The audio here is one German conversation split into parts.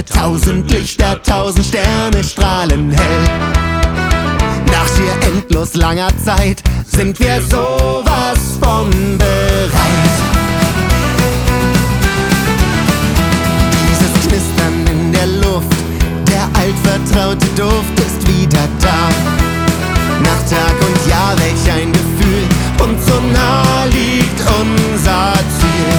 1000 Lichter, 1000 Sterne strahlen hell. Nach schier endlos langer Zeit sind wir sowas von bereit. Dieses Knistern in der Luft, der altvertraute Duft ist wieder da. Nach Tag und Jahr, welch ein Gefühl, und so nah liegt unser Ziel.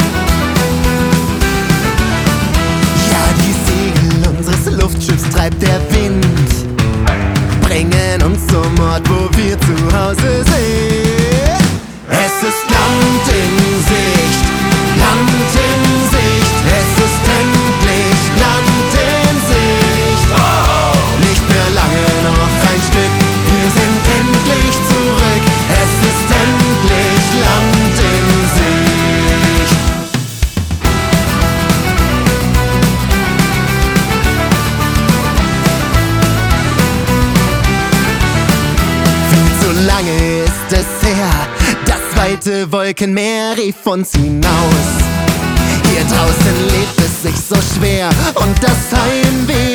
Ja, die Segel unseres Luftschiffs treibt der Wind, bringen uns zum Ort, wo wir zu Hause sind. Es ist Land in Sicht, Land in Sicht. Es ist endlich Land in Sicht. Nicht mehr lange noch ein Stück, wir sind endlich zurück. Es ist endlich Land in Sicht. Viel zu lange ist es her, das weite Wolkenmeer rief uns hinaus. Hier draußen lebt es sich so schwer und das Heimweh